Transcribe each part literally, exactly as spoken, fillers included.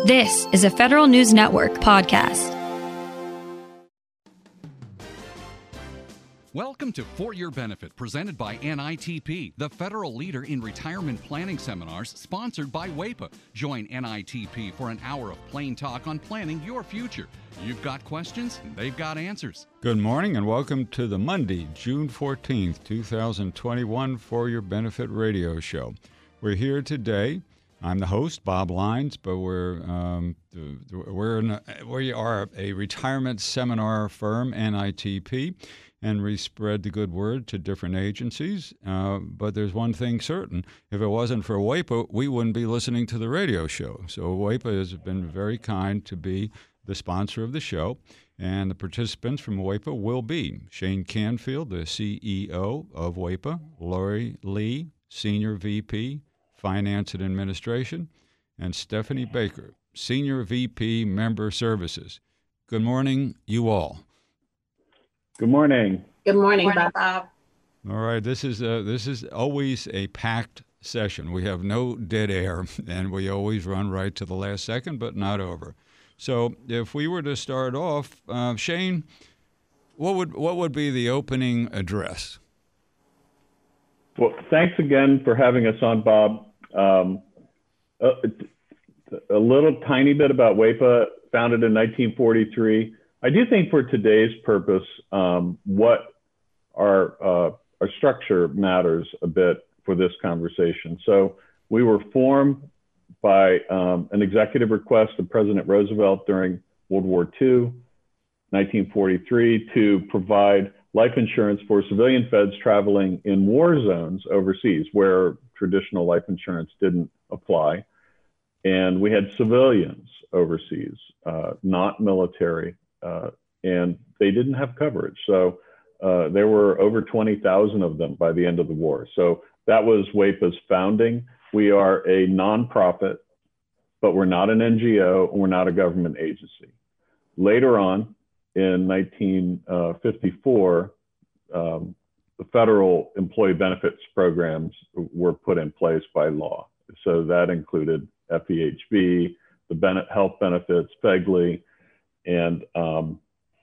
This is a Federal News Network podcast. Welcome to For Your Benefit, presented by N I T P, the federal leader in retirement planning seminars, sponsored by WAEPA. Join N I T P for an hour of plain talk on planning your future. You've got questions, they've got answers. Good morning and welcome to the Monday, June fourteenth, twenty twenty-one For Your Benefit radio show. We're here today. I'm the host, Bob Lines, but we're um, we're in a, we are a retirement seminar firm, N I T P, and we spread the good word to different agencies. Uh, but there's one thing certain: if it wasn't for WAEPA, we wouldn't be listening to the radio show. So WAEPA has been very kind to be the sponsor of the show, and the participants from WAEPA will be Shane Canfield, the C E O of WAEPA, Lori Lee, Senior V P, Finance and Administration, and Stephanie Baker, Senior V P, Member Services. Good morning, you all. Good morning. Good morning, Good morning, Bob. Bob. All right, this is uh, this is always a packed session. We have no dead air, and we always run right to the last second, but not over. So, if we were to start off, uh, Shane, what would what would be the opening address? Well, thanks again for having us on, Bob. Um, a, a little tiny bit about WAEPA, founded in nineteen forty-three. I do think for today's purpose, um, what our, uh, our structure matters a bit for this conversation. So we were formed by um, an executive request of President Roosevelt during World War Two, nineteen forty-three, to provide life insurance for civilian feds traveling in war zones overseas where traditional life insurance didn't apply. And we had civilians overseas, uh, not military, uh, and they didn't have coverage. So uh, there were over twenty thousand of them by the end of the war. So that was WAEPA's founding. We are a nonprofit, but we're not an N G O, and we're not a government agency. Later on, in nineteen fifty-four, um, the federal employee benefits programs were put in place by law. So that included F E H B, the ben- health benefits, F E G L I, and um,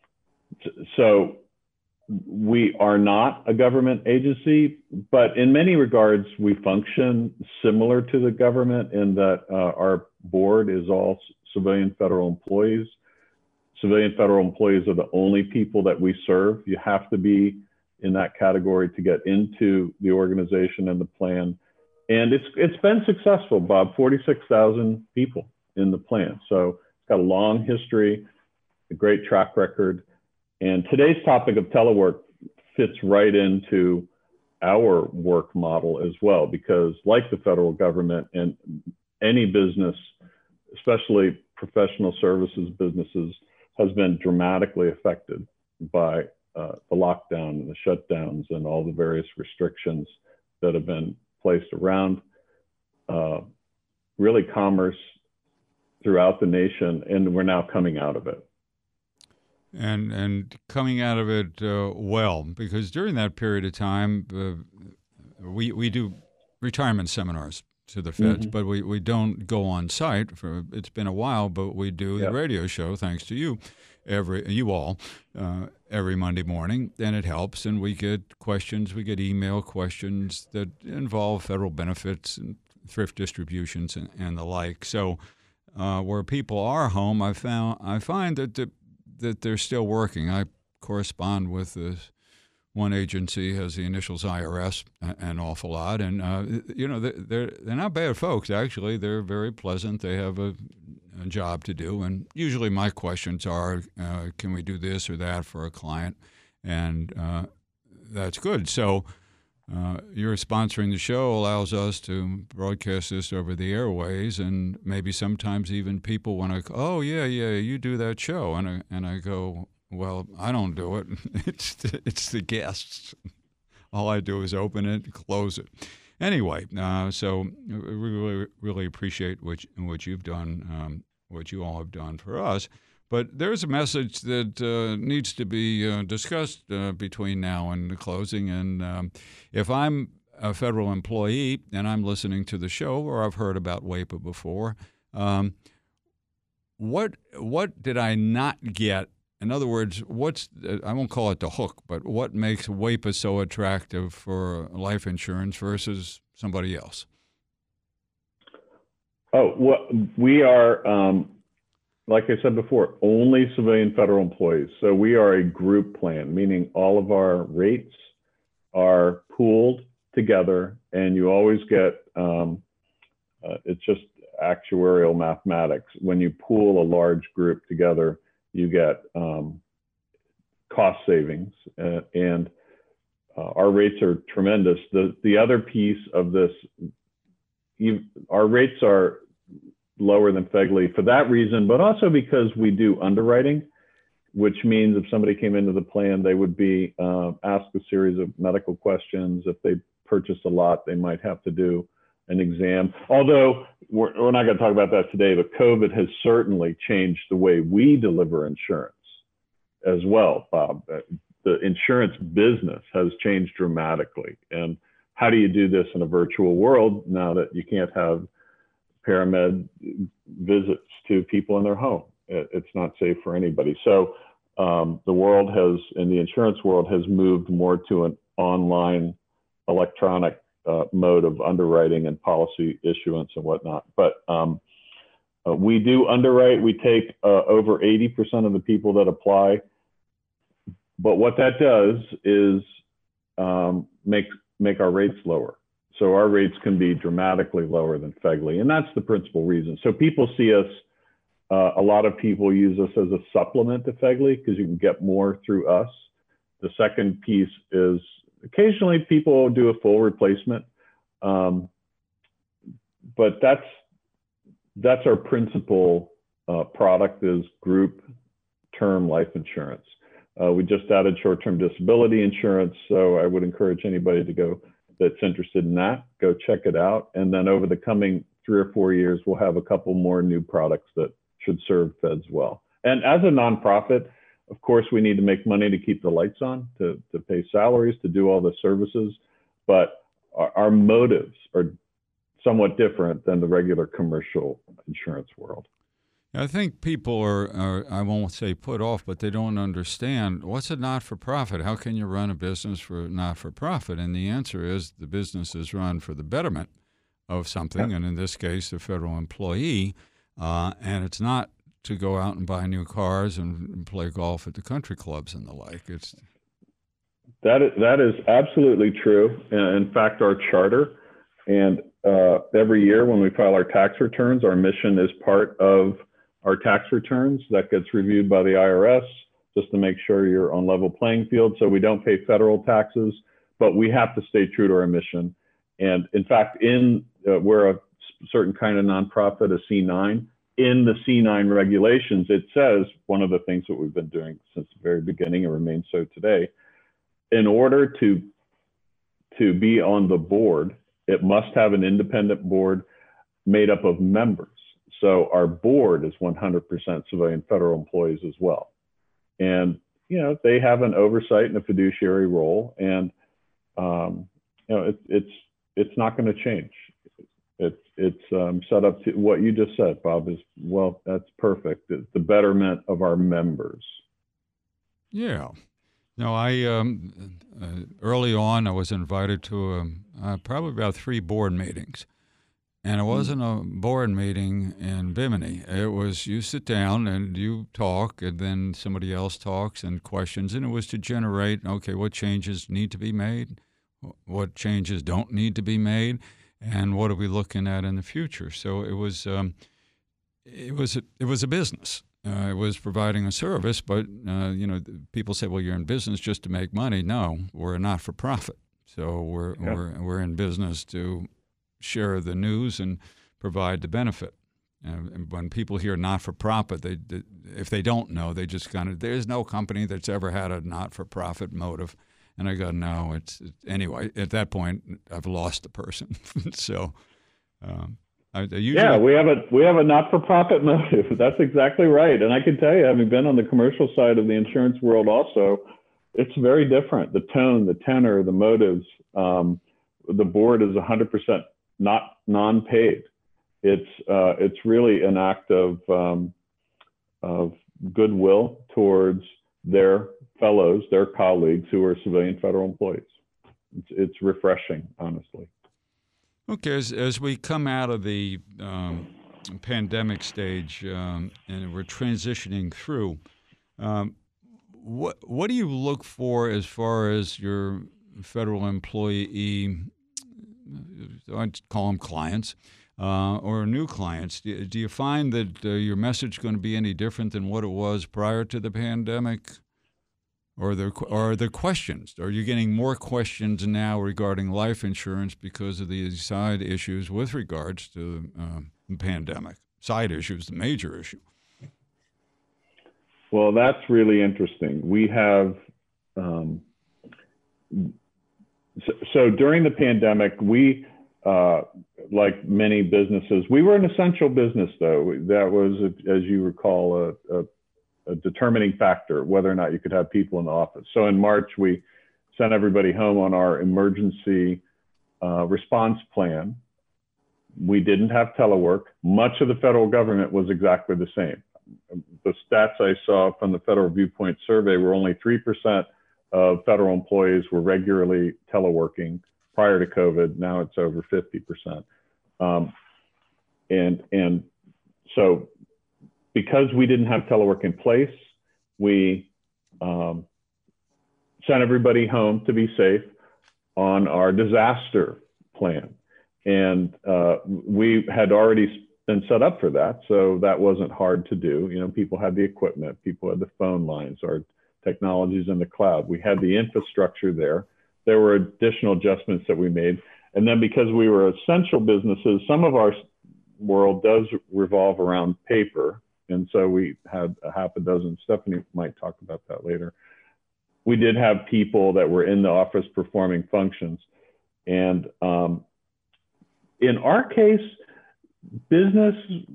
so we are not a government agency, but in many regards, we function similar to the government in that uh, our board is all civilian federal employees. Civilian federal employees are the only people that we serve. You have to be in that category to get into the organization and the plan. And it's it's been successful, Bob, forty-six thousand people in the plan. So it's got a long history, a great track record. And today's topic of telework fits right into our work model as well, because like the federal government and any business, especially professional services businesses, has been dramatically affected by uh, the lockdown and the shutdowns and all the various restrictions that have been placed around uh, really commerce throughout the nation, and we're now coming out of it. And and coming out of it uh, well, because during that period of time, uh, we we do retirement seminars to the feds, mm-hmm. but we, we don't go on site. For it's been a while, but we do yep. the radio show, thanks to you, every you all, uh, every Monday morning, and it helps. And we get questions, we get email questions that involve federal benefits and thrift distributions and, and the like. So uh, where people are home, I found I find that the, that they're still working. I correspond with the one agency, has the initials I R S, an awful lot, and uh, you know they're they're not bad folks. Actually, they're very pleasant. They have a, a job to do, and usually my questions are, uh, can we do this or that for a client, and uh, that's good. So uh, you're sponsoring the show allows us to broadcast this over the airways, and maybe sometimes even people want to, oh yeah, yeah, you do that show, and I, and I go, well, I don't do it. It's the, it's the guests. All I do is open it and close it. Anyway, uh, so we really, really appreciate what, what you've done, um, what you all have done for us. But there's a message that uh, needs to be uh, discussed uh, between now and the closing. And um, if I'm a federal employee and I'm listening to the show, or I've heard about WAEPA before, um, what what did I not get? In other words, what's I won't call it the hook, but what makes WAEPA so attractive for life insurance versus somebody else? Oh, well, we are, um, like I said before, only civilian federal employees. So we are a group plan, meaning all of our rates are pooled together, and you always get, um, uh, it's just actuarial mathematics. When you pool a large group together, you get um, cost savings, uh, and uh, our rates are tremendous. The, the other piece of this, you, our rates are lower than FEGLI for that reason, but also because we do underwriting, which means if somebody came into the plan, they would be uh, asked a series of medical questions. If they purchase a lot, they might have to do an exam. Although we're, we're not going to talk about that today, but COVID has certainly changed the way we deliver insurance as well, Bob. The insurance business has changed dramatically. And how do you do this in a virtual world now that you can't have paramed visits to people in their home? It's not safe for anybody. So um, the world has, in the insurance world, has moved more to an online electronic uh, mode of underwriting and policy issuance and whatnot. But um, uh, we do underwrite. We take uh, over eighty percent of the people that apply. But what that does is um, make, make our rates lower. So our rates can be dramatically lower than FEGLI, and that's the principal reason. So people see us, uh, a lot of people use us as a supplement to FEGLI because you can get more through us. The second piece is occasionally people do a full replacement, um, but that's, that's our principal uh, product is group term life insurance. Uh, we just added short-term disability insurance, so I would encourage anybody to go that's interested in that, go check it out. And then over the coming three or four years, we'll have a couple more new products that should serve feds well. And as a nonprofit, of course, we need to make money to keep the lights on, to, to pay salaries, to do all the services. But our, our motives are somewhat different than the regular commercial insurance world. I think people are, are, I won't say put off, but they don't understand what's a not-for-profit. How can you run a business for a not-for-profit? And the answer is the business is run for the betterment of something, and in this case, a federal employee. Uh, and it's not to go out and buy new cars and play golf at the country clubs and the like. It's that is, that is absolutely true. In fact, our charter, and uh, every year when we file our tax returns, our mission is part of our tax returns that gets reviewed by the I R S just to make sure you're on level playing field. So we don't pay federal taxes, but we have to stay true to our mission. And in fact, in uh, we're a certain kind of nonprofit, a C nine. In the C nine regulations, it says one of the things that we've been doing since the very beginning and remains so today, in order to, to be on the board, it must have an independent board made up of members. So our board is one hundred percent civilian federal employees as well. And, you know, they have an oversight and a fiduciary role. And, um, you know, it, it's, it's not going to change. It's, it's um, set up to what you just said, Bob, is, well, that's perfect. It's the betterment of our members. Yeah. No, I, um, uh, early on, I was invited to um, uh, probably about three board meetings. And it wasn't a board meeting in Bimini. It was you sit down and you talk, and then somebody else talks and questions. And it was to generate, okay, what changes need to be made, what changes don't need to be made, and what are we looking at in the future. So it was, um, it was, a, it was a business. Uh, it was providing a service, but uh, you know, people say, well, you're in business just to make money. No, we're a not-for-profit. So we're yeah. we're we're in business to share the news and provide the benefit. Uh, and when people hear not-for-profit, they, they if they don't know, they just kind of, there's no company that's ever had a not-for-profit motive. And I go, no, it's, it's anyway, at that point, I've lost the person. so, um, I, I usually, yeah, we have a, we have a not-for-profit motive. That's exactly right. And I can tell you, having been on the commercial side of the insurance world also, it's very different. The tone, the tenor, the motives, um, the board is one hundred percent not non-paid. It's uh, it's really an act of um, of goodwill towards their fellows, their colleagues who are civilian federal employees. It's, it's refreshing, honestly. Okay, as, as we come out of the um, pandemic stage um, and we're transitioning through, um, what what do you look for as far as your federal employee, I'd call them clients, uh, or new clients? Do, do you find that uh, your message is going to be any different than what it was prior to the pandemic? Or are there, or are there questions? Are you getting more questions now regarding life insurance because of the side issues with regards to uh, the pandemic? Side issues, the major issue. Well, that's really interesting. We have, um, so, so during the pandemic, we, uh, like many businesses, we were an essential business, though. That was, as you recall, a, a a determining factor, whether or not you could have people in the office. So in March, we sent everybody home on our emergency uh, response plan. We didn't have telework. Much of the federal government was exactly the same. The stats I saw from the Federal Viewpoint Survey were only three percent of federal employees were regularly teleworking prior to COVID. Now it's over fifty percent. Um, and, and so, because we didn't have telework in place, we um, sent everybody home to be safe on our disaster plan. And uh, we had already been set up for that, so that wasn't hard to do. You know, people had the equipment, people had the phone lines, our technologies in the cloud. We had the infrastructure there. There were additional adjustments that we made. And then because we were essential businesses, some of our world does revolve around paper. And so we had a half a dozen. Stephanie might talk about that later. We did have people that were in the office performing functions. And um, in our case, business,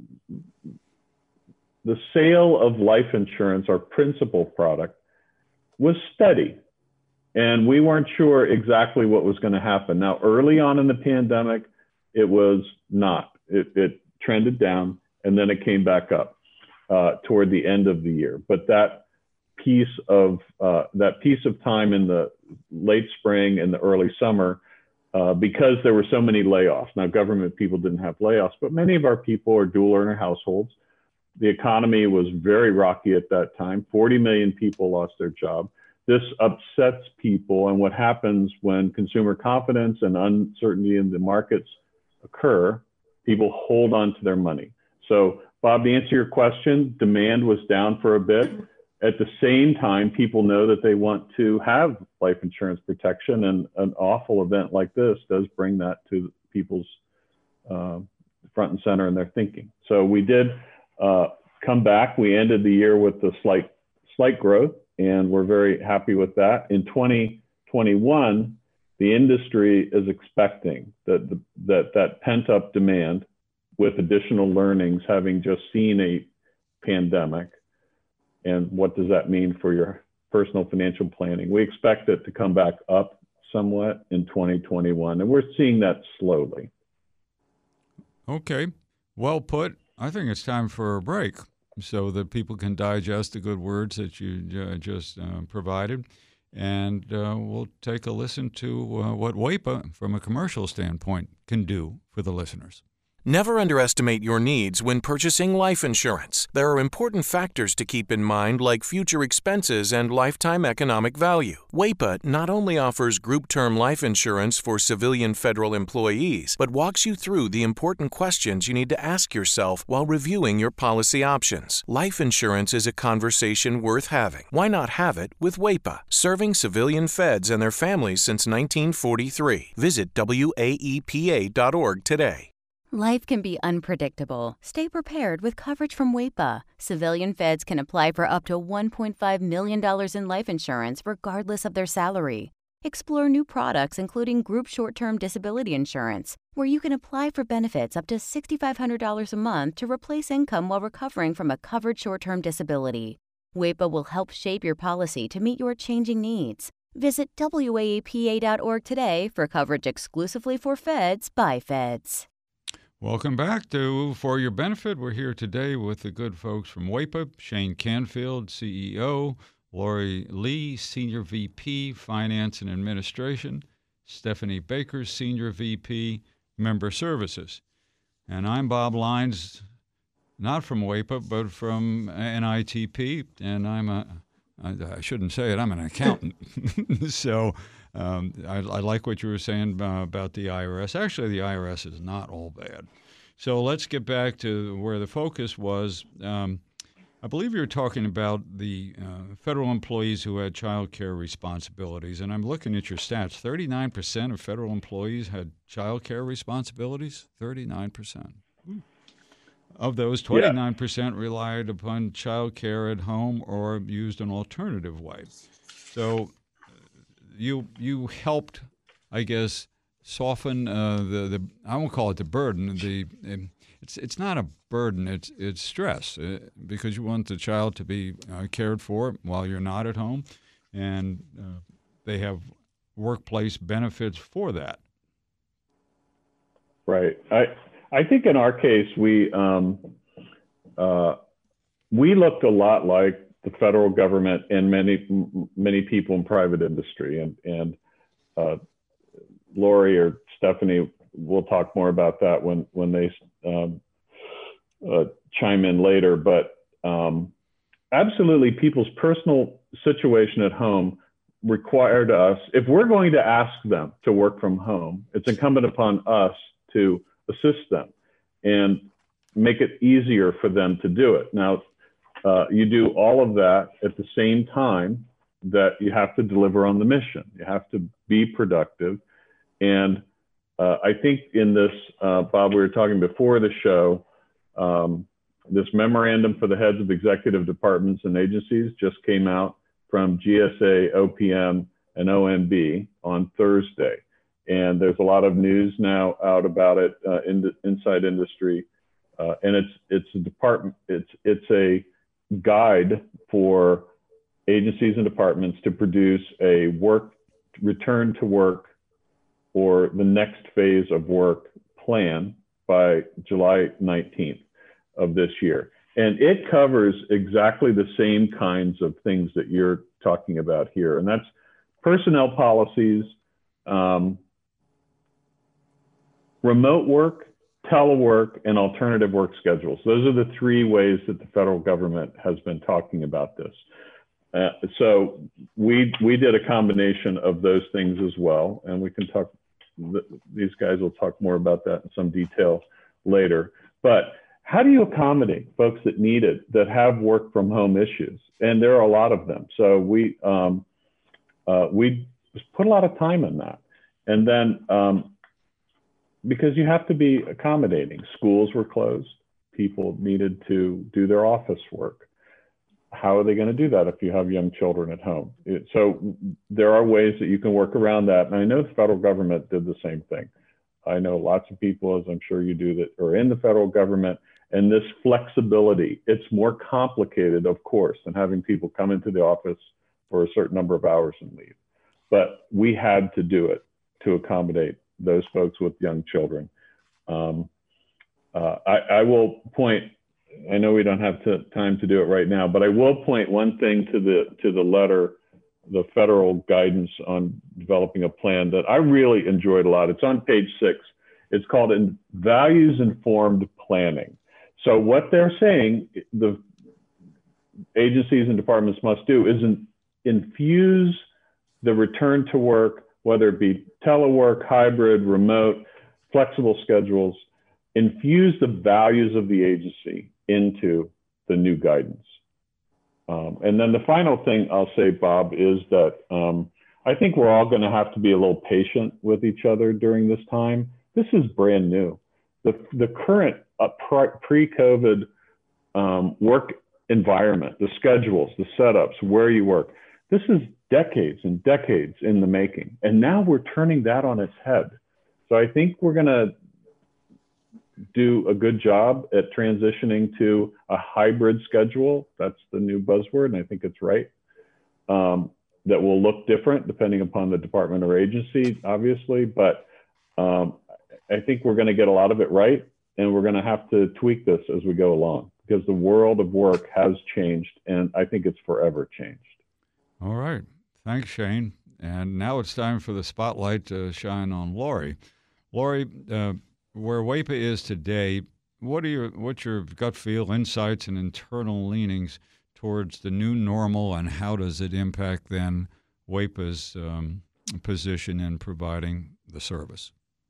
the sale of life insurance, our principal product, was steady. And we weren't sure exactly what was going to happen. Now, early on in the pandemic, it was not. It, it trended down, and then it came back up. Uh, toward the end of the year. But that piece of uh, that piece of time in the late spring and the early summer, uh, because there were so many layoffs. Now, government people didn't have layoffs, but many of our people are dual earner households. The economy was very rocky at that time. forty million people lost their job. This upsets people. And what happens when consumer confidence and uncertainty in the markets occur, people hold on to their money. So Bob, to answer your question, demand was down for a bit. At the same time, people know that they want to have life insurance protection, and an awful event like this does bring that to people's uh, front and center in their thinking. So we did uh, come back. We ended the year with a slight, slight growth, and we're very happy with that. In twenty twenty-one, the industry is expecting that the, that, that pent-up demand, with additional learnings, having just seen a pandemic, and what does that mean for your personal financial planning? We expect it to come back up somewhat in twenty twenty-one, and we're seeing that slowly. Okay, well put. I think it's time for a break so that people can digest the good words that you uh, just uh, provided. And uh, we'll take a listen to uh, what WAEPA, from a commercial standpoint, can do for the listeners. Never underestimate your needs when purchasing life insurance. There are important factors to keep in mind, like future expenses and lifetime economic value. WAEPA not only offers group term life insurance for civilian federal employees, but walks you through the important questions you need to ask yourself while reviewing your policy options. Life insurance is a conversation worth having. Why not have it with WAEPA, serving civilian feds and their families since nineteen forty-three. Visit W A E P A dot org today. Life can be unpredictable. Stay prepared with coverage from WAEPA. Civilian feds can apply for up to one point five million dollars in life insurance regardless of their salary. Explore new products including group short-term disability insurance, where you can apply for benefits up to six thousand five hundred dollars a month to replace income while recovering from a covered short-term disability. WAEPA will help shape your policy to meet your changing needs. Visit W A E P A dot org today for coverage exclusively for feds by feds. Welcome back to For Your Benefit. We're here today with the good folks from WEPA, Shane Canfield, C E O, Lori Lee, Senior V P, Finance and Administration, Stephanie Baker, Senior V P, Member Services. And I'm Bob Lines, not from WEPA, but from N I T P, and I'm a, I, I shouldn't say it, I'm an accountant. so um, I, I like what you were saying uh, about the I R S. Actually, the I R S is not all bad. So let's get back to where the focus was. Um, I believe you were talking about the uh, federal employees who had child care responsibilities, and I'm looking at your stats. thirty-nine percent of federal employees had child care responsibilities? thirty-nine percent. Of those, twenty-nine percent yeah. relied upon child care at home or used an alternative way. So you you helped, I guess, soften uh, the, the, I won't call it the burden. The um, It's it's not a burden, it's it's stress uh, because you want the child to be uh, cared for while you're not at home, and uh, they have workplace benefits for that. Right. I I think in our case, we um, uh, we looked a lot like the federal government and many many people in private industry, and and uh, Lori or Stephanie will talk more about that when when they um, uh, chime in later. But um, absolutely, people's personal situation at home required us, if we're going to ask them to work from home, it's incumbent upon us to assist them and make it easier for them to do it. Now, uh, you do all of that at the same time that you have to deliver on the mission. You have to be productive. And uh, I think in this, uh, Bob, we were talking before the show, um, this memorandum for the heads of executive departments and agencies just came out from G S A, O P M, and O M B on Thursday. And there's a lot of news now out about it uh, in the inside industry. Uh, and it's it's a department, it's it's a guide for agencies and departments to produce a work, return to work, or the next phase of work plan by July nineteenth of this year. And it covers exactly the same kinds of things that you're talking about here. And that's personnel policies, um, remote work, telework, and alternative work schedules. Those are the three ways that the federal government has been talking about this. Uh, so we, we did a combination of those things as well. And we can talk, these guys will talk more about that in some detail later. But how do you accommodate folks that need it, that have work from home issues? And there are a lot of them. So we, um, uh, we put a lot of time in that. And then, um, because you have to be accommodating. Schools were closed. People needed to do their office work. How are they going to do that if you have young children at home? It, so there are ways that you can work around that. And I know the federal government did the same thing. I know lots of people, as I'm sure you do, that are in the federal government. And this flexibility, it's more complicated, of course, than having people come into the office for a certain number of hours and leave. But we had to do it to accommodate those folks with young children. Um, uh, I, I will point, I know we don't have to, time to do it right now, but I will point one thing to the, to the letter, the federal guidance on developing a plan that I really enjoyed a lot. It's on page six. It's called Values Informed Planning. So what they're saying the agencies and departments must do is in, infuse the return to work, whether it be telework, hybrid, remote, flexible schedules, infuse the values of the agency into the new guidance. Um, and then the final thing I'll say, Bob, is that um, I think we're all going to have to be a little patient with each other during this time. This is brand new. The, the current uh, pre-COVID um, work environment, the schedules, the setups, where you work, this is decades and decades in the making. And now we're turning that on its head. So I think we're going to do a good job at transitioning to a hybrid schedule. That's the new buzzword, and I think it's right. Um, that will look different depending upon the department or agency, obviously, but um, I think we're going to get a lot of it right. and we're going to have to tweak this as we go along because the world of work has changed, and I think it's forever changed. All right. Thanks, Shane. And now it's time for the spotlight to shine on Lori. Lori, uh, where WAEPA is today, what are your what's your gut feel, insights, and internal leanings towards the new normal, and how does it impact then WAEPA's um, position in providing the service?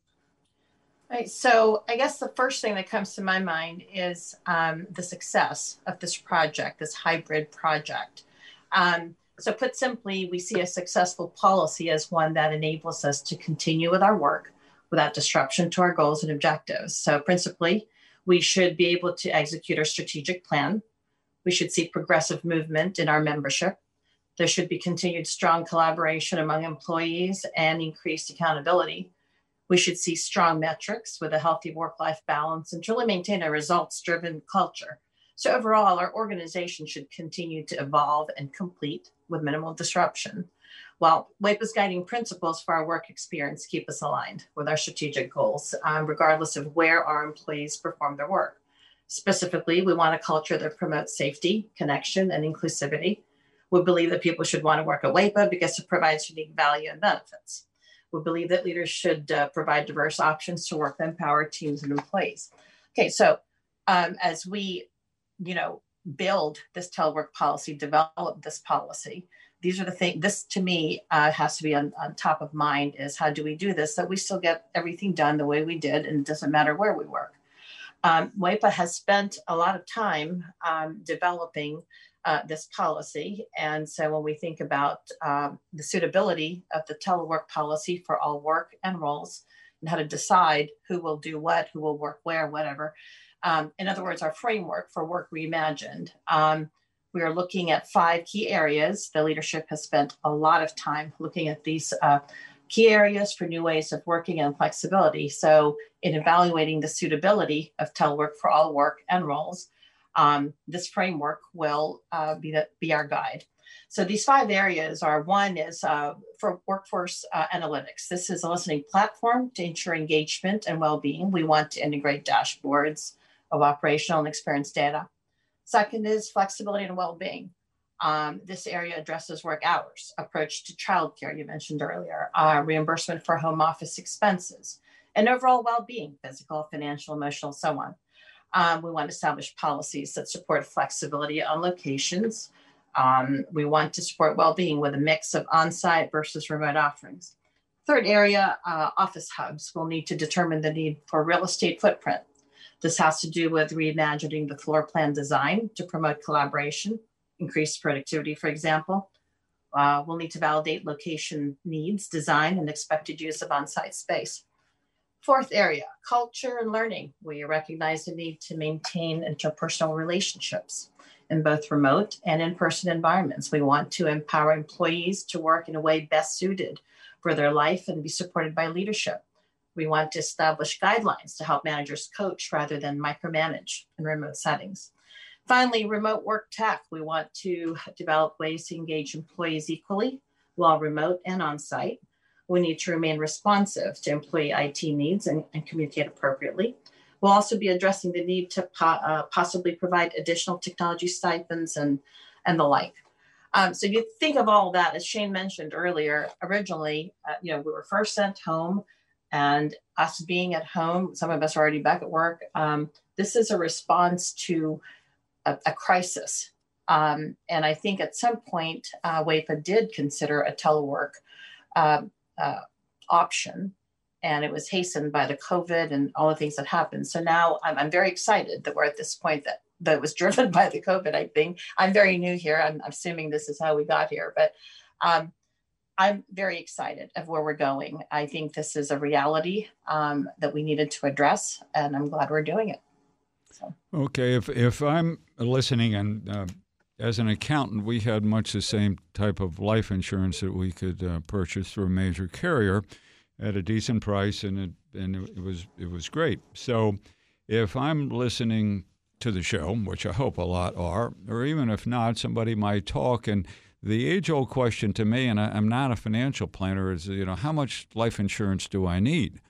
Right. So I guess the first thing that comes to my mind is um, the success of this project, this hybrid project. Um, so put simply, we see a successful policy as one that enables us to continue with our work without disruption to our goals and objectives. So principally, we should be able to execute our strategic plan. We should see progressive movement in our membership. There should be continued strong collaboration among employees and increased accountability. We should see strong metrics with a healthy work-life balance and truly maintain a results-driven culture. So overall, our organization should continue to evolve and complete with minimal disruption, while WAEPA's guiding principles for our work experience keep us aligned with our strategic goals, um, regardless of where our employees perform their work. Specifically, we want a culture that promotes safety, connection, and inclusivity. We believe that people should want to work at WAEPA because it provides unique value and benefits. We believe that leaders should uh, provide diverse options to work to empower teams and employees. Okay, so um, as we, you know, build this telework policy, develop this policy, these are the things, this to me uh, has to be on, on top of mind is how do we do this, that we still get everything done the way we did, and it doesn't matter where we work. Um, WAEPA has spent a lot of time um, developing Uh, this policy. And so when we think about um, the suitability of the telework policy for all work and roles and how to decide who will do what, who will work where, whatever. Um, in other words, our framework for work reimagined. Um, we are looking at five key areas. The leadership has spent a lot of time looking at these uh, key areas for new ways of working and flexibility. So in evaluating the suitability of telework for all work and roles, Um, this framework will uh, be, the, be our guide. So these five areas are, one is uh, for workforce uh, analytics. This is a listening platform to ensure engagement and well-being. We want to integrate dashboards of operational and experience data. Second is flexibility and well-being. Um, this area addresses work hours, approach to childcare, you mentioned earlier, uh, reimbursement for home office expenses, and overall well-being, physical, financial, emotional, so on. Um, we want to establish policies that support flexibility on locations. Um, we want to support well-being with a mix of on-site versus remote offerings. Third area, uh, office hubs will need to determine the need for real estate footprint. This has to do with reimagining the floor plan design to promote collaboration, increase productivity, for example. Uh, we'll need to validate location needs, design, and expected use of on-site space. Fourth area, culture and learning. We recognize the need to maintain interpersonal relationships in both remote and in-person environments. We want to empower employees to work in a way best suited for their life and be supported by leadership. We want to establish guidelines to help managers coach rather than micromanage in remote settings. Finally, remote work tech. We want to develop ways to engage employees equally while remote and on-site. We need to remain responsive to employee I T needs and, and communicate appropriately. We'll also be addressing the need to po- uh, possibly provide additional technology stipends and, and the like. Um, so you think of all that, as Shane mentioned earlier, originally, uh, you know, we were first sent home, and us being at home, some of us are already back at work. Um, this is a response to a, a crisis. Um, and I think at some point, uh, WAEPA did consider a telework uh, Uh, option, and it was hastened by the COVID and all the things that happened. So now I'm, I'm very excited that we're at this point that, that was driven by the COVID, I think. I'm very new here. I'm, I'm assuming this is how we got here, but um, I'm very excited of where we're going. I think this is a reality um, that we needed to address, and I'm glad we're doing it. So. Okay, if, if I'm listening and uh... as an accountant, we had much the same type of life insurance that we could uh, purchase through a major carrier at a decent price, and it and it was it was great. So, if I'm listening to the show, which I hope a lot are, or even if not, somebody might talk, and the age-old question to me, and I, I'm not a financial planner, is you know how much life insurance do I need?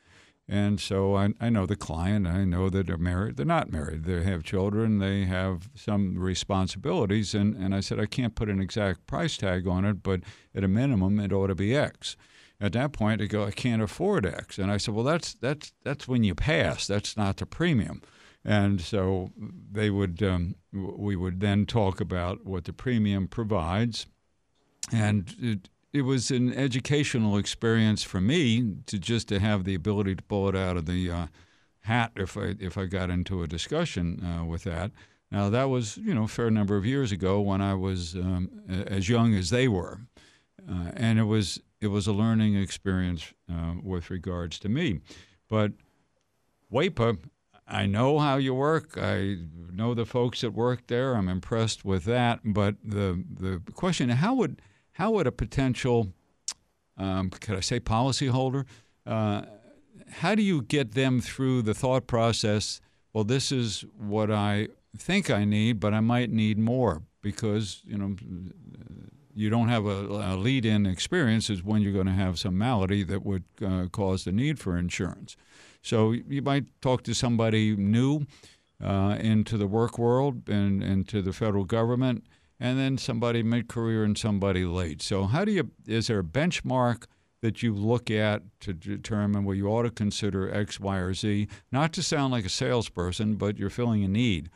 And so I, I know the client. I know that they're married. They're not married. They have children. They have some responsibilities. And, and I said, I can't put an exact price tag on it, but at a minimum, it ought to be X. At that point, they go, I can't afford X. And I said, well, that's that's that's when you pass. That's not the premium. And so they would um, we would then talk about what the premium provides. And it, it was an educational experience for me to just to have the ability to pull it out of the uh, hat if I if I got into a discussion uh, with that. Now, that was, you know, a fair number of years ago when I was um, as young as they were. Uh, and it was it was a learning experience uh, with regards to me. But W A P A, I know how you work. I know the folks that work there. I'm impressed with that. But the the question, how would how would a potential, um, could I say policyholder, uh, how do you get them through the thought process, well, this is what I think I need, but I might need more because, you know, you don't have a, a lead-in experience is when you're going to have some malady that would uh, cause the need for insurance. So you might talk to somebody new uh, into the work world and into the federal government, and then somebody mid-career and somebody late. So how do you, is there a benchmark that you look at to determine, well, you ought to consider X, Y, or Z? Not to sound like a salesperson, but you're filling a need.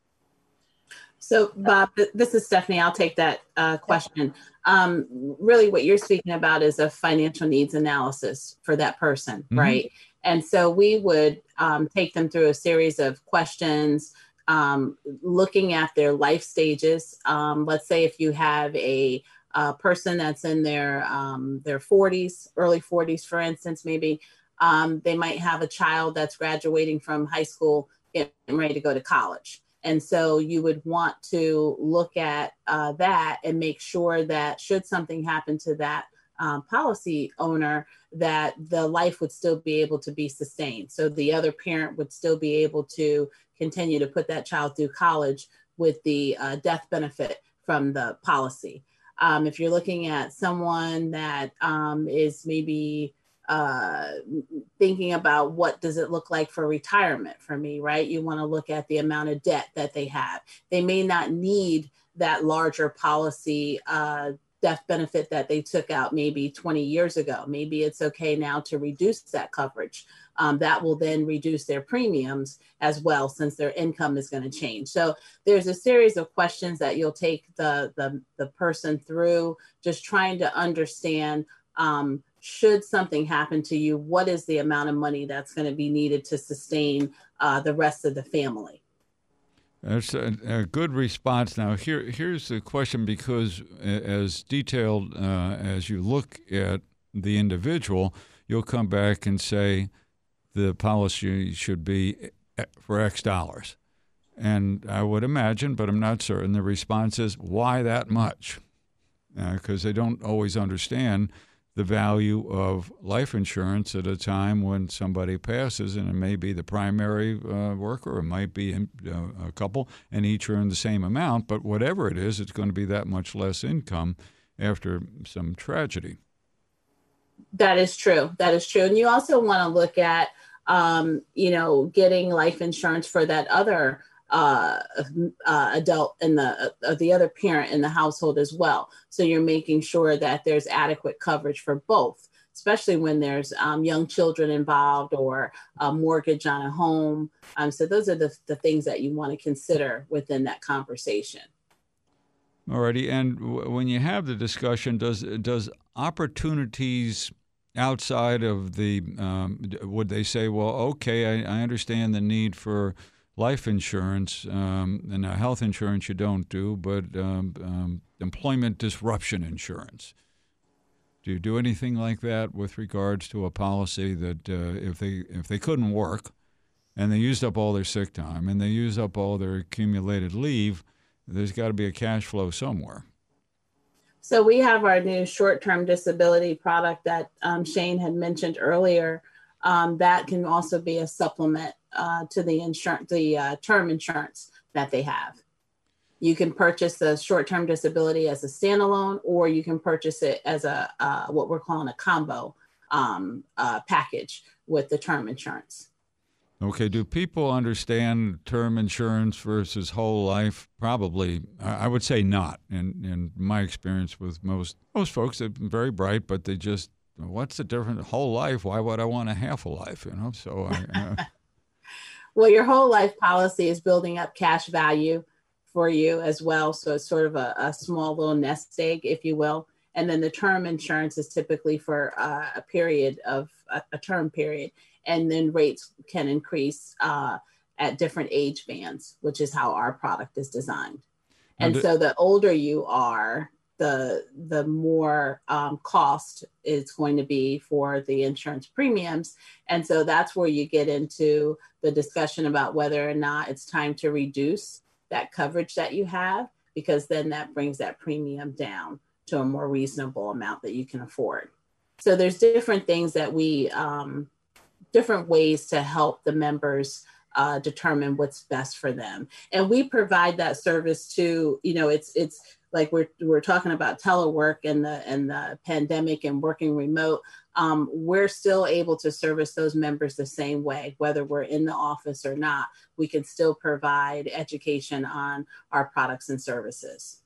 So, Bob, this is Stephanie. I'll take that uh, question. Um, really, what you're speaking about is a financial needs analysis for that person, mm-hmm. right? And so we would um, take them through a series of questions, um, looking at their life stages. Um, let's say if you have a, a person that's in their um, their forties, early forties, for instance, maybe um, they might have a child that's graduating from high school and ready to go to college. And so you would want to look at uh, that and make sure that should something happen to that um, policy owner, that the life would still be able to be sustained. So the other parent would still be able to continue to put that child through college with the uh, death benefit from the policy. Um, if you're looking at someone that um, is maybe uh, thinking about what does it look like for retirement for me, right? You want to look at the amount of debt that they have. They may not need that larger policy uh, death benefit that they took out maybe twenty years ago. Maybe it's okay now to reduce that coverage. Um, that will then reduce their premiums as well, since their income is going to change. So there's a series of questions that you'll take the, the, the person through, just trying to understand um, should something happen to you, what is the amount of money that's going to be needed to sustain uh, the rest of the family? That's a, a good response. Now, here, here's the question, because as detailed uh, as you look at the individual, you'll come back and say the policy should be for X dollars. And I would imagine, but I'm not certain, the response is, why that much? Because uh, they don't always understand the value of life insurance at a time when somebody passes, and it may be the primary uh, worker, it might be uh, a couple, and each earn the same amount, but whatever it is, it's going to be that much less income after some tragedy. That is true. That is true. And you also want to look at, um, you know, getting life insurance for that other Uh, uh, adult and the uh, the other parent in the household as well. So you're making sure that there's adequate coverage for both, especially when there's um, young children involved or a mortgage on a home. Um, so those are the, the things that you want to consider within that conversation. Alrighty, and w- when you have the discussion, does does opportunities outside of the um, would they say, well, okay, I, I understand the need for life insurance, um, and now health insurance you don't do, but um, um, employment disruption insurance. Do you do anything like that with regards to a policy that uh, if they if they couldn't work and they used up all their sick time and they used up all their accumulated leave, there's got to be a cash flow somewhere? So we have our new short-term disability product that um, Shane had mentioned earlier. Um, that can also be a supplement uh, to the insurance, the uh, term insurance that they have. You can purchase the short-term disability as a standalone, or you can purchase it as a uh, what we're calling a combo um, uh, package with the term insurance. Okay. Do people understand term insurance versus whole life? Probably. I would say not. In in my experience with most most folks, they're very bright, but they just, what's the difference? Whole life? Why would I want a half a life? You know. So. I, uh... Well, your whole life policy is building up cash value for you as well. So it's sort of a, a small little nest egg, if you will. And then the term insurance is typically for uh, a period of a, a term period. And then rates can increase uh, at different age bands, which is how our product is designed. And, and so the older you are, the the more um, cost it's going to be for the insurance premiums. And so that's where you get into the discussion about whether or not it's time to reduce that coverage that you have, because then that brings that premium down to a more reasonable amount that you can afford. So there's different things that we, um, different ways to help the members uh, determine what's best for them. And we provide that service to, you know, it's, it's like we're, we're talking about telework and the, and the pandemic and working remote. Um, we're still able to service those members the same way, whether we're in the office or not. We can still provide education on our products and services.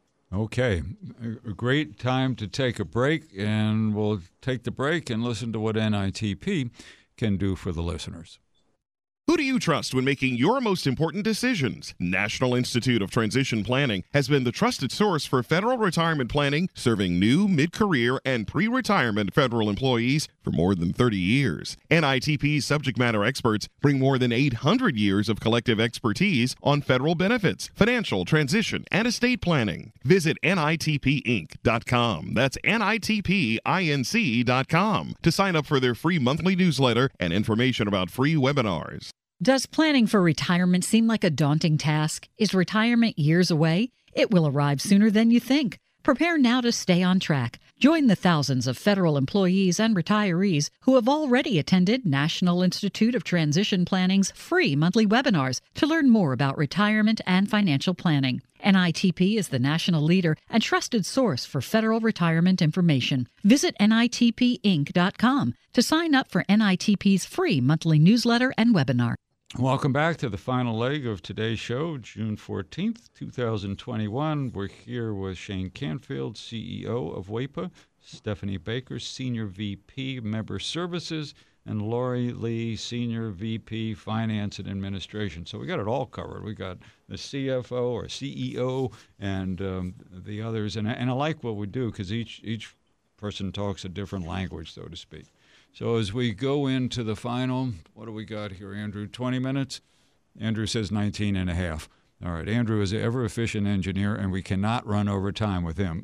Okay, a great time to take a break, and we'll take the break and listen to what N I T P can do for the listeners. Who do you trust when making your most important decisions? National Institute of Transition Planning has been the trusted source for federal retirement planning, serving new, mid-career, and pre-retirement federal employees for more than thirty years. N I T P's subject matter experts bring more than eight hundred years of collective expertise on federal benefits, financial transition, and estate planning. Visit N I T P Inc dot com. That's N I T P Inc dot com to sign up for their free monthly newsletter and information about free webinars. Does planning for retirement seem like a daunting task? Is retirement years away? It will arrive sooner than you think. Prepare now to stay on track. Join the thousands of federal employees and retirees who have already attended National Institute of Transition Planning's free monthly webinars to learn more about retirement and financial planning. N I T P is the national leader and trusted source for federal retirement information. Visit N I T P Inc dot com to sign up for N I T P's free monthly newsletter and webinar. Welcome back to the final leg of today's show, June fourteenth, twenty twenty-one. We're here with Shane Canfield, C E O of WEPA, Stephanie Baker, Senior V P, Member Services, and Lori Lee, Senior V P, Finance and Administration. So we got it all covered. We got the C F O or C E O and um, the others. And, and I like what we do because each, each person talks a different language, so to speak. So as we go into the final, what do we got here, Andrew? twenty minutes? Andrew says nineteen and a half. All right, Andrew is an ever-efficient engineer, and we cannot run over time with him.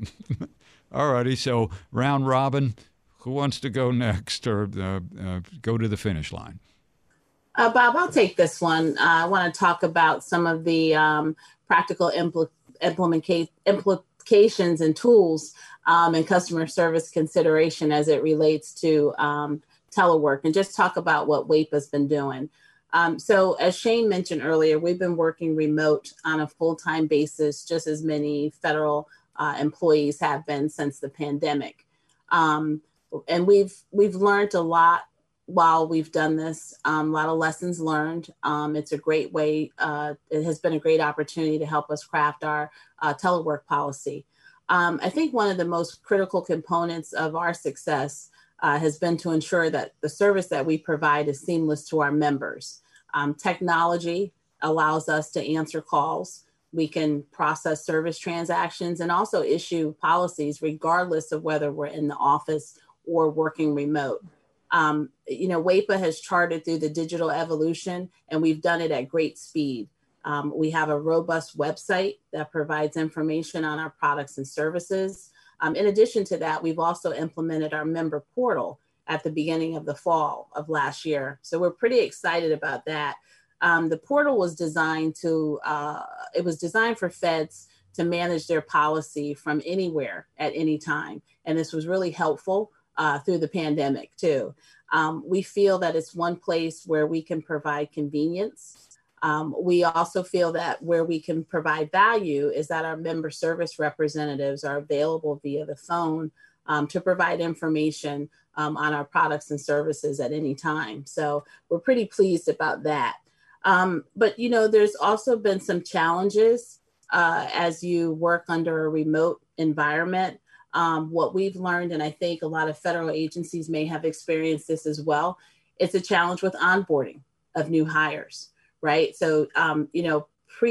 All righty, so round robin, who wants to go next or uh, uh, go to the finish line? Uh, Bob, I'll take this one. Uh, I want to talk about some of the um, practical impl- implementa- implications and tools Um, and customer service consideration as it relates to um, telework, and just talk about what WEPA's been doing. Um, so as Shane mentioned earlier, we've been working remote on a full-time basis, just as many federal uh, employees have been since the pandemic. Um, and we've we've learned a lot while we've done this, um, a lot of lessons learned. Um, it's a great way, uh, it has been a great opportunity to help us craft our uh, telework policy. Um, I think one of the most critical components of our success uh, has been to ensure that the service that we provide is seamless to our members. Um, technology allows us to answer calls. We can process service transactions and also issue policies regardless of whether we're in the office or working remote. Um, you know, WEPA has charted through the digital evolution, and we've done it at great speed. Um, we have a robust website that provides information on our products and services. Um, in addition to that, we've also implemented our member portal at the beginning of the fall of last year. So we're pretty excited about that. Um, the portal was designed to, uh, it was designed for feds to manage their policy from anywhere at any time. And this was really helpful uh, through the pandemic too. Um, we feel that it's one place where we can provide convenience. Um, we also feel that where we can provide value is that our member service representatives are available via the phone um, to provide information um, on our products and services at any time. So we're pretty pleased about that. Um, but, you know, there's also been some challenges uh, as you work under a remote environment. Um, what we've learned, and I think a lot of federal agencies may have experienced this as well, it's a challenge with onboarding of new hires, right? So, um, you know,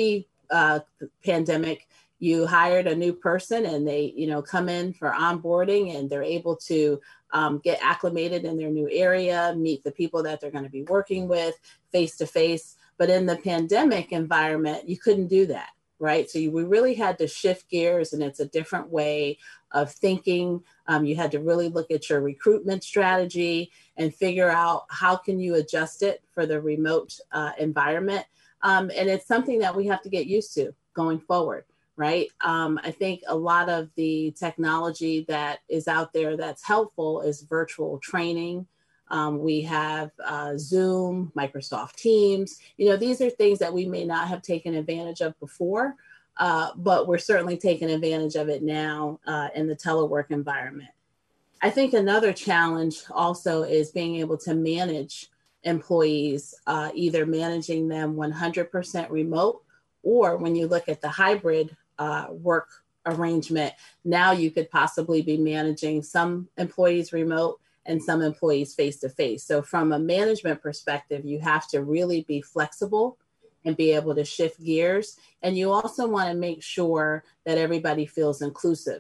pre-pandemic, uh, you hired a new person and they, you know, come in for onboarding and they're able to um, get acclimated in their new area, meet the people that they're going to be working with face to face. But in the pandemic environment, you couldn't do that, right? So you, we really had to shift gears, and it's a different way of thinking. Um, you had to really look at your recruitment strategy and figure out how can you adjust it for the remote uh, environment. Um, and it's something that we have to get used to going forward, right? Um, I think a lot of the technology that is out there that's helpful is virtual training. Um, we have uh, Zoom, Microsoft Teams. You know, these are things that we may not have taken advantage of before, uh, but we're certainly taking advantage of it now uh, in the telework environment. I think another challenge also is being able to manage employees, uh, either managing them one hundred percent remote, or when you look at the hybrid uh, work arrangement, now you could possibly be managing some employees remote and some employees face-to-face. So from a management perspective, you have to really be flexible and be able to shift gears. And you also want to make sure that everybody feels inclusive.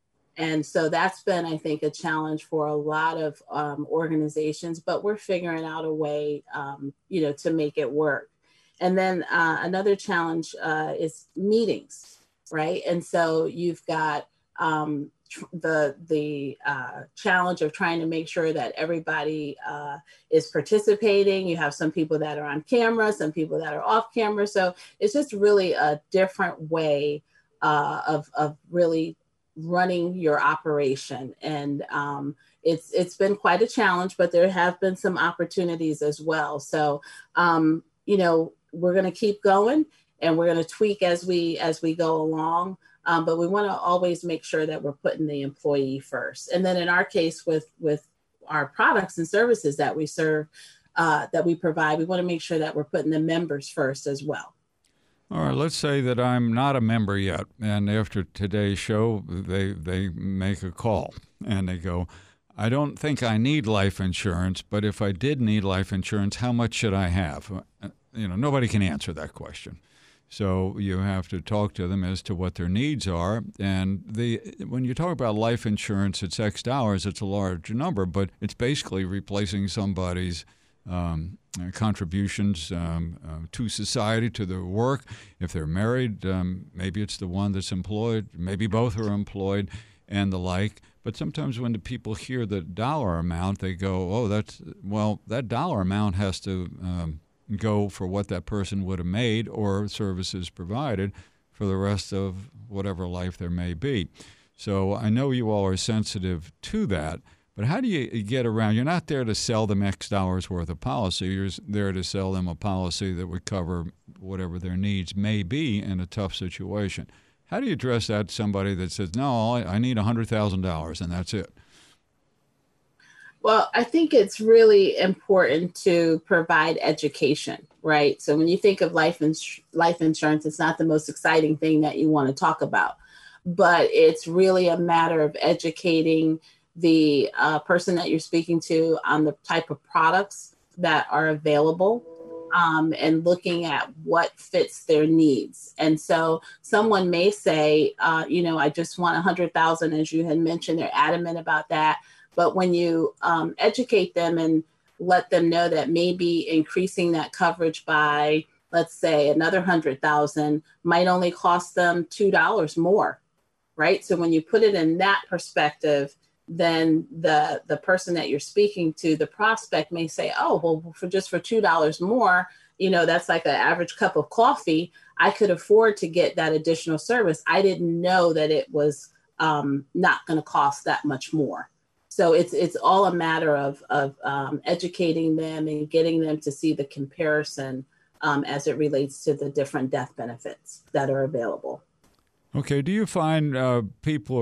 And so that's been, I think, a challenge for a lot of um, organizations, but we're figuring out a way, um, you know, to make it work. And then uh, another challenge uh, is meetings, right? And so you've got um, the the uh, challenge of trying to make sure that everybody uh, is participating. You have some people that are on camera, some people that are off camera. So it's just really a different way uh, of, of really running your operation. And um, it's it's been quite a challenge, but there have been some opportunities as well. So, um, you know, we're going to keep going and we're going to tweak as we as we go along. Um, but we want to always make sure that we're putting the employee first. And then in our case, with with our products and services that we serve, uh, that we provide, we want to make sure that we're putting the members first as well. All right, let's say that I'm not a member yet, and after today's show, they they make a call, and they go, I don't think I need life insurance, but if I did need life insurance, how much should I have? You know, nobody can answer that question. So you have to talk to them as to what their needs are. And the when you talk about life insurance, it's X dollars, it's a large number, but it's basically replacing somebody's um, contributions um, uh, to society, to their work. If they're married, um, maybe it's the one that's employed, maybe both are employed and the like. But sometimes when the people hear the dollar amount, they go, oh, that's, well, that dollar amount has to um, go for what that person would have made or services provided for the rest of whatever life there may be. So I know you all are sensitive to that, but how do you get around? You're not there to sell them X dollars worth of policy. You're there to sell them a policy that would cover whatever their needs may be in a tough situation. How do you address that to somebody that says, no, I need one hundred thousand dollars and that's it? Well, I think it's really important to provide education, right? So when you think of life ins- life insurance, it's not the most exciting thing that you want to talk about, but it's really a matter of educating the uh, person that you're speaking to on the type of products that are available, um, and looking at what fits their needs. And so someone may say, uh, you know, I just want one hundred thousand, as you had mentioned, they're adamant about that. But when you um, educate them and let them know that maybe increasing that coverage by, let's say, another one hundred thousand might only cost them two dollars more, right? So when you put it in that perspective, then the the person that you're speaking to, the prospect, may say, oh, well, for just for two dollars more, you know, that's like an average cup of coffee. I could afford to get that additional service. I didn't know that it was um, not going to cost that much more. So it's it's all a matter of, of um, educating them and getting them to see the comparison um, as it relates to the different death benefits that are available. Okay. Do you find uh, people are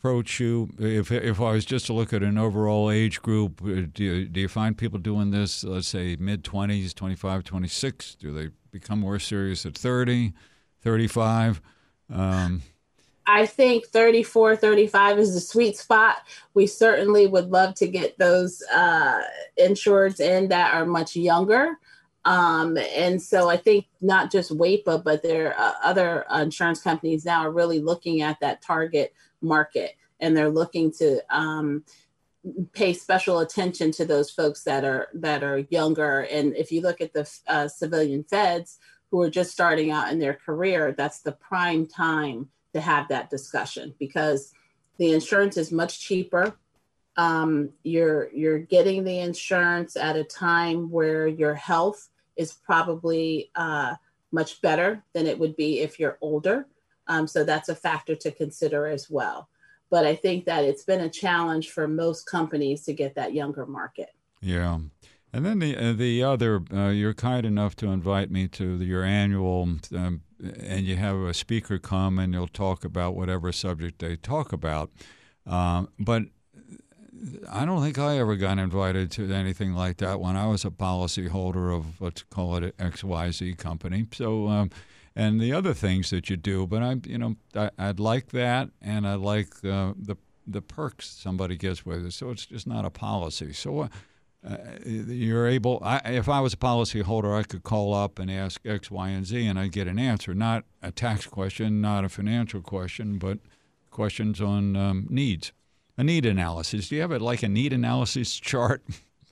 approach you? If if I was just to look at an overall age group, do you, do you find people doing this, let's say, mid-twenties, twenty-five, twenty-six? Do they become more serious at thirty, thirty-five? Um, I think thirty-four, thirty-five is the sweet spot. We certainly would love to get those uh, insureds in that are much younger. Um, and so I think not just WAEPA, but there are uh, other insurance companies now are really looking at that target market, and they're looking to um, pay special attention to those folks that are that are younger. And if you look at the uh, civilian feds who are just starting out in their career, that's the prime time to have that discussion, because the insurance is much cheaper. Um, you're you're getting the insurance at a time where your health is probably uh, much better than it would be if you're older. Um, so that's a factor to consider as well. But I think that it's been a challenge for most companies to get that younger market. Yeah. And then the uh, the other, uh, you're kind enough to invite me to the, your annual, um, and you have a speaker come and you'll talk about whatever subject they talk about. Um, but I don't think I ever got invited to anything like that when I was a policyholder of, let's call it, an X Y Z company. So, um, and the other things that you do, but I, you know, I, I'd like that, and I like uh, the the perks somebody gets with it. So it's just not a policy. So uh, you're able. I, if I was a policyholder, I could call up and ask X, Y, and Z, and I'd get an answer. Not a tax question, not a financial question, but questions on um, needs. A need analysis. Do you have it like a need analysis chart?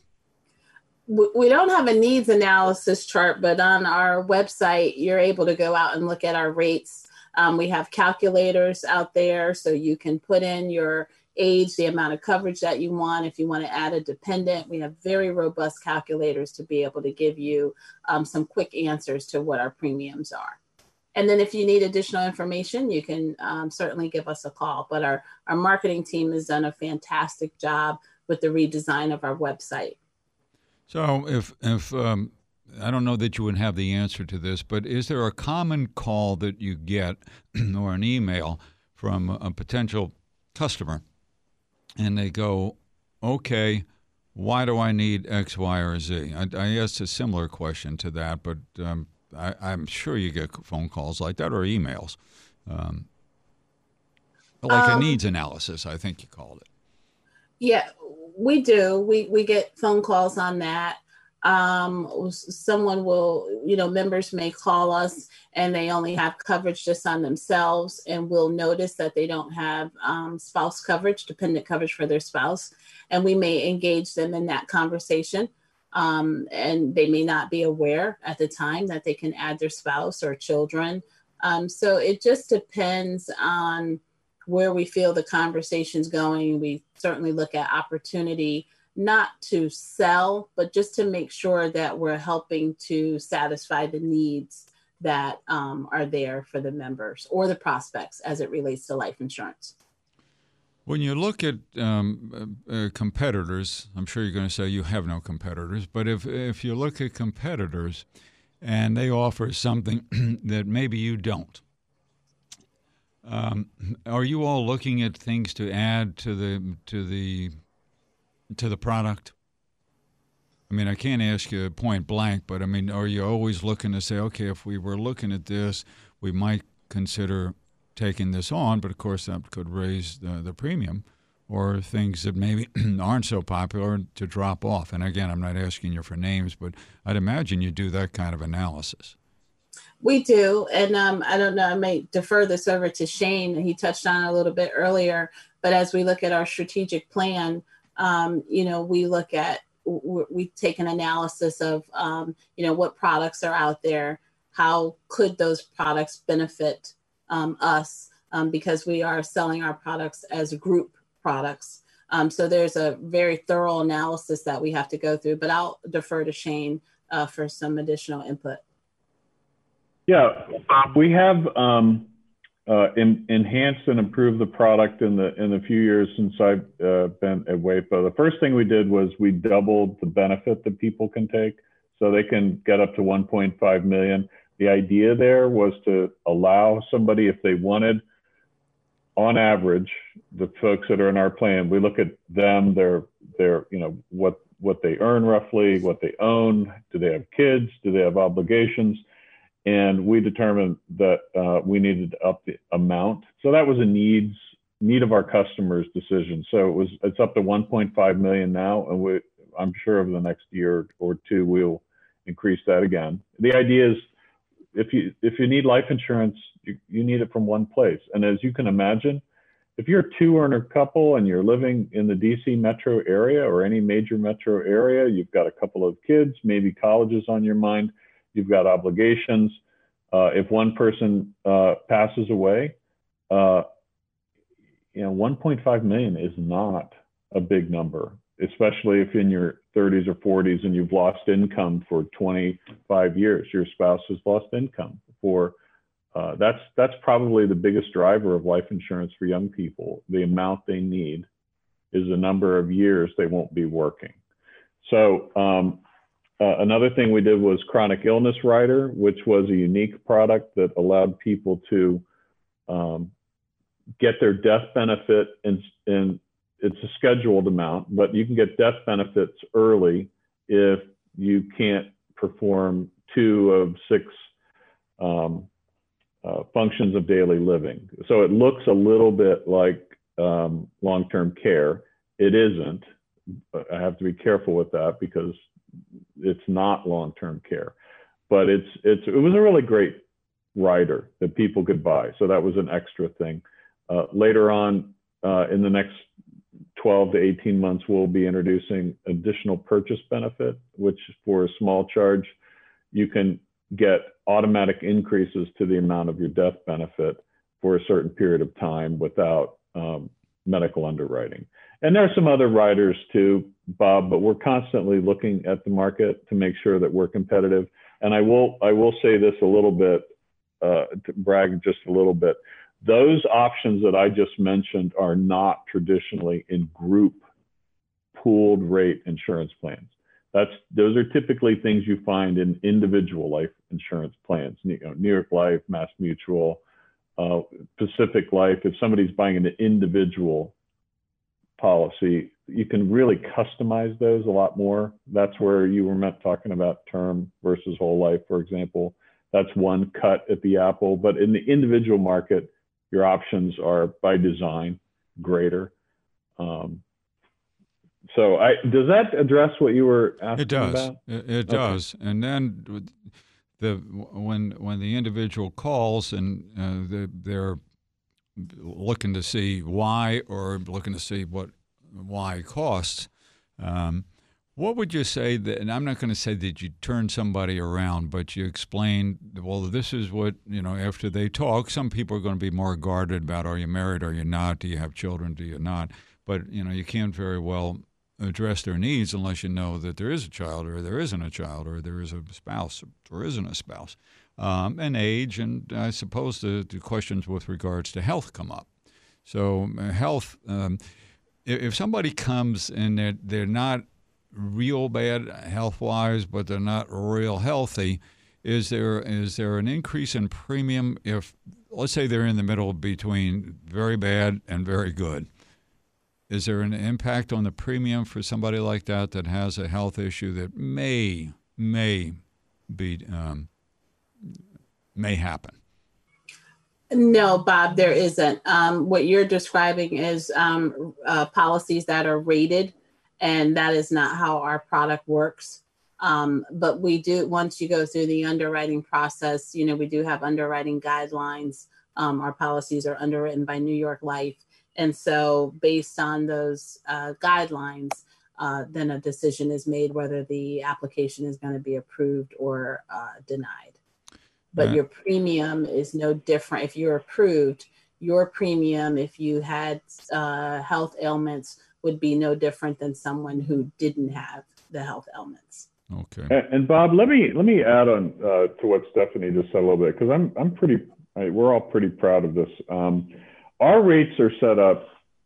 We don't have a needs analysis chart, but on our website, you're able to go out and look at our rates. Um, we have calculators out there, so you can put in your age, the amount of coverage that you want. If you want to add a dependent, we have very robust calculators to be able to give you um, some quick answers to what our premiums are. And then if you need additional information, you can um, certainly give us a call. But our, our marketing team has done a fantastic job with the redesign of our website. So if, if um, I don't know that you would have the answer to this, but is there a common call that you get or an email from a potential customer, and they go, okay, why do I need X, Y, or Z? I, I asked a similar question to that, but um, I, I'm sure you get phone calls like that or emails. Um, like um, a needs analysis, I think you called it. Yeah, we do. We we get phone calls on that. Um, someone will, you know, members may call us and they only have coverage just on themselves, and we'll notice that they don't have um, spouse coverage, dependent coverage for their spouse, and we may engage them in that conversation. Um, and they may not be aware at the time that they can add their spouse or children. Um, so it just depends on where we feel the conversation's going. We certainly look at opportunity, not to sell, but just to make sure that we're helping to satisfy the needs that um, are there for the members or the prospects as it relates to life insurance. When you look at um, uh, competitors, I'm sure you're going to say you have no competitors, but if if you look at competitors and they offer something that maybe you don't, um, are you all looking at things to add to the to the to the product? I mean, I can't ask you point blank, but I mean, are you always looking to say, okay, if we were looking at this, we might consider taking this on, but of course that could raise the, the premium, or things that maybe aren't so popular to drop off. And again, I'm not asking you for names, but I'd imagine you do that kind of analysis. We do. And um, I don't know, I may defer this over to Shane. He touched on it a little bit earlier, but as we look at our strategic plan, um, you know, we look at, we take an analysis of, um, you know, what products are out there, how could those products benefit Um, us um, because we are selling our products as group products. Um, so there's a very thorough analysis that we have to go through, but I'll defer to Shane uh, for some additional input. Yeah, we have um, uh, in, enhanced and improved the product in the in the few years since I've uh, been at WAEPA. The first thing we did was we doubled the benefit that people can take, so they can get up to one point five million. The idea there was to allow somebody, if they wanted on average, the folks that are in our plan, we look at them, their, their, you know, what, what they earn roughly, what they own, do they have kids, do they have obligations? And we determined that uh, we needed to up the amount. So that was a needs, need of our customers decision. So it was, it's up to one point five million now. And we, I'm sure over the next year or two, we'll increase that again. The idea is if you, if you need life insurance, you, you need it from one place. And as you can imagine, if you're a two earner couple and you're living in the D C metro area or any major metro area, you've got a couple of kids, maybe colleges on your mind, you've got obligations. Uh, if one person uh, passes away, uh, you know, one point five million is not a big number, especially if in your thirties or forties and you've lost income for twenty-five years. Your spouse has lost income for, uh, that's, that's probably the biggest driver of life insurance for young people. The amount they need is the number of years they won't be working. So um, uh, another thing we did was chronic illness rider, which was a unique product that allowed people to um, get their death benefit, and, and it's a scheduled amount, but you can get death benefits early if you can't perform two of six um, uh, functions of daily living. So it looks a little bit like um, long-term care. It isn't. I have to be careful with that because it's not long-term care, but it's, it's, it was a really great rider that people could buy. So that was an extra thing. Uh, later on uh, in the next twelve to eighteen months, we'll be introducing additional purchase benefit, which for a small charge, you can get automatic increases to the amount of your death benefit for a certain period of time without um, medical underwriting. And there are some other riders too, Bob, but we're constantly looking at the market to make sure that we're competitive. And I will, I will say this a little bit, uh, to brag just a little bit. Those options that I just mentioned are not traditionally in group pooled rate insurance plans. That's, those are typically things you find in individual life insurance plans, you know, New York Life, Mass Mutual, uh, Pacific Life. If somebody's buying an individual policy, you can really customize those a lot more. That's where you were meant talking about term versus whole life, for example. That's one cut at the apple. But in the individual market, your options are by design greater. Um, so I, does that address what you were asking it does. about? It, it okay. does. And then the when when the individual calls and uh, the, they're looking to see why or looking to see what why costs, um, what would you say that, and I'm not going to say that you turn somebody around, but you explain, well, this is what, you know, after they talk, some people are going to be more guarded about, are you married, are you not, do you have children, do you not? But, you know, you can't very well address their needs unless you know that there is a child or there isn't a child or there is a spouse or isn't a spouse, um, and age, and I suppose the, the questions with regards to health come up. So uh, health, um, if, if somebody comes and they're, they're not real bad health-wise, but they're not real healthy, is there is there an increase in premium if, let's say they're in the middle between very bad and very good? Is there an impact on the premium for somebody like that that has a health issue that may may be um, may happen? No, Bob, there isn't. Um, what you're describing is um, uh, policies that are rated, and that is not how our product works. Um, but we do, once you go through the underwriting process, you know, we do have underwriting guidelines. Um, our policies are underwritten by New York Life. And so based on those uh, guidelines, uh, then a decision is made whether the application is going to be approved or uh, denied. But uh, your premium is no different. If you're approved, your premium, if you had uh, health ailments, would be no different than someone who didn't have the health ailments. Okay. And, and Bob, let me let me add on uh, to what Stephanie just said a little bit, because I'm I'm pretty I, we're all pretty proud of this. Um, our rates are set up.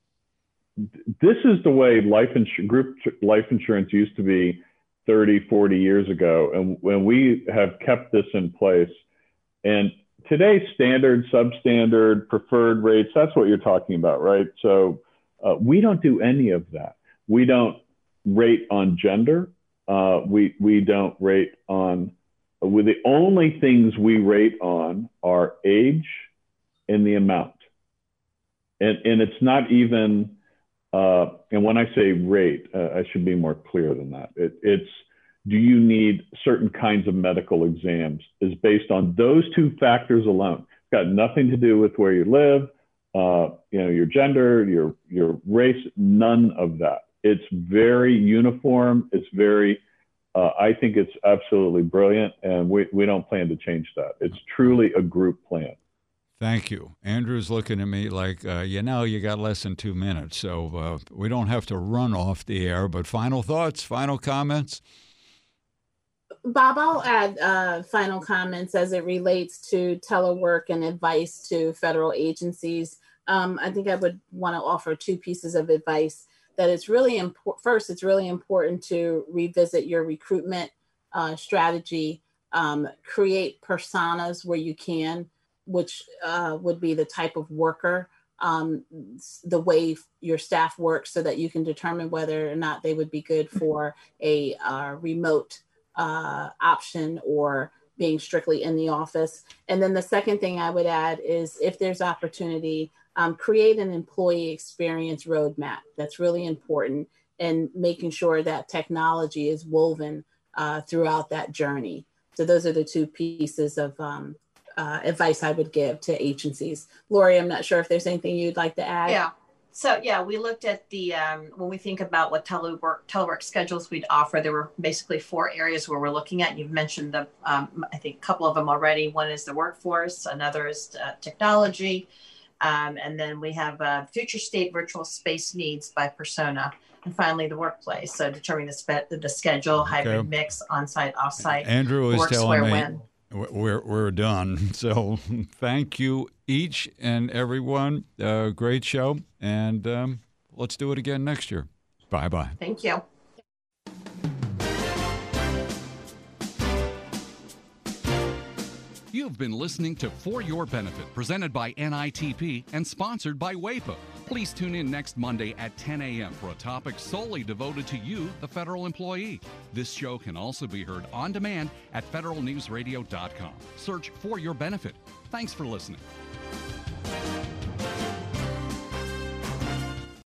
This is the way life insurance, group life insurance used to be thirty, forty years ago, and when we have kept this in place. And today's standard, substandard, preferred rates, that's what you're talking about, right? So uh, we don't do any of that. We don't rate on gender. Uh, we, we don't rate on, uh, the only things we rate on are age and the amount. And, and it's not even, uh, and when I say rate, uh, I should be more clear than that. It, it's, do you need certain kinds of medical exams, is based on those two factors alone. It's got nothing to do with where you live, uh, you know, your gender, your, your race, none of that. It's very uniform. It's very, uh, I think it's absolutely brilliant, and we, we don't plan to change that. It's truly a group plan. Thank you. Andrew's looking at me like, uh, you know, you got less than two minutes, so uh, we don't have to run off the air, but final thoughts, final comments? Bob, I'll add uh, final comments as it relates to telework and advice to federal agencies. Um, I think I would want to offer two pieces of advice. That it's really important. First, it's really important to revisit your recruitment uh, strategy, um, create personas where you can, which uh, would be the type of worker, um, the way your staff works, so that you can determine whether or not they would be good for a uh, remote uh, option or being strictly in the office. And then the second thing I would add is, if there's opportunity, um, create an employee experience roadmap. That's really important, and making sure that technology is woven uh, throughout that journey. So those are the two pieces of um, uh, advice I would give to agencies. Lori, I'm not sure if there's anything you'd like to add. Yeah. So yeah, we looked at the, um, when we think about what telework, telework schedules we'd offer, there were basically four areas where we're looking at. You've mentioned the, um, I think a couple of them already. One is the workforce, another is uh, technology. Um, and then we have uh, future state virtual space needs by persona. And finally, the workplace. So determining the, spe- the schedule, hybrid Okay. mix, on-site, off-site. Andrew is works telling where, me when. we're, we're done. So thank you each and everyone. Uh, great show. And um, let's do it again next year. Bye-bye. Thank you. You've been listening to For Your Benefit, presented by N I T P and sponsored by WAEPA. Please tune in next Monday at ten a.m. for a topic solely devoted to you, the federal employee. This show can also be heard on demand at federal news radio dot com. Search For Your Benefit. Thanks for listening.